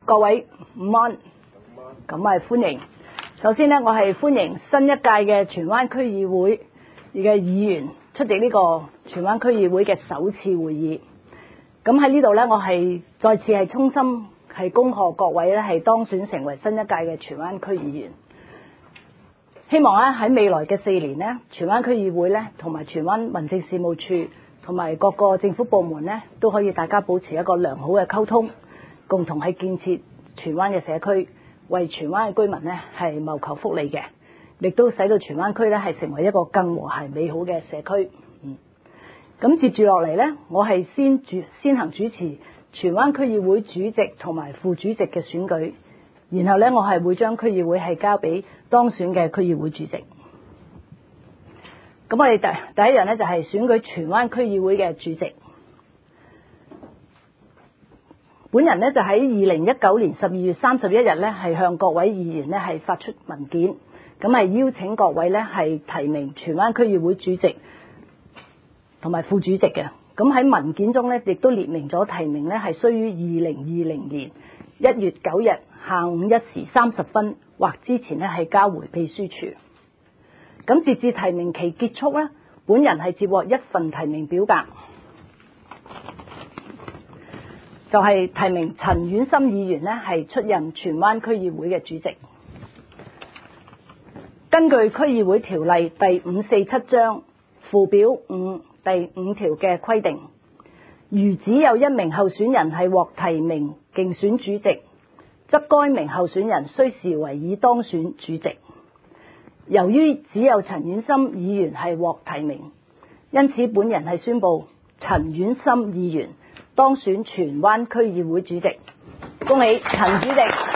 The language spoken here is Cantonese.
各位午安，咁歡迎。首先呢，我係歡迎新一屆嘅荃灣區議會嘅議員出席呢個荃灣區議會嘅首次會議。咁喺呢度呢，我係再次係衷心係恭賀各位呢係當選成為新一屆嘅荃灣區議員。希望咧喺未來嘅4年呢，荃灣區議會呢同埋荃灣民政事務處同埋各個政府部門呢，都可以大家保持一個良好嘅溝通，共同係建設荃灣嘅社區，為荃灣嘅居民呢係謀求福利嘅，亦都使到荃灣區呢係成為一個更和諧美好嘅社區。咁接住落嚟呢，我係先行主持荃灣區議會主席同埋副主席嘅選舉，然後呢，我係會將區議會係交俾當選嘅區議會主席。咁我哋第一樣呢，就係選舉荃灣區議會嘅主席。本人呢，就喺2019年12月31日呢，係向各位議員呢係發出文件，咁係邀請各位呢係提名荃灣區議會主席同埋副主席嘅。咁喺文件中呢，亦都列明咗提名呢係須於2020年1月9日下午1時30分或之前呢係交回秘書處。咁截至提名期結束呢，本人係接獲一份提名表格，就係提名陳婉心議員呢係出任荃灣區議會嘅主席。根據區議會條例第547章附表5第5條嘅規定，如只有一名候選人係獲提名競選主席，則該名候選人須視為已當選主席。由於只有陳婉心議員係獲提名，因此本人係宣布陳婉心議員當選荃灣區議會主席。恭喜陳主席！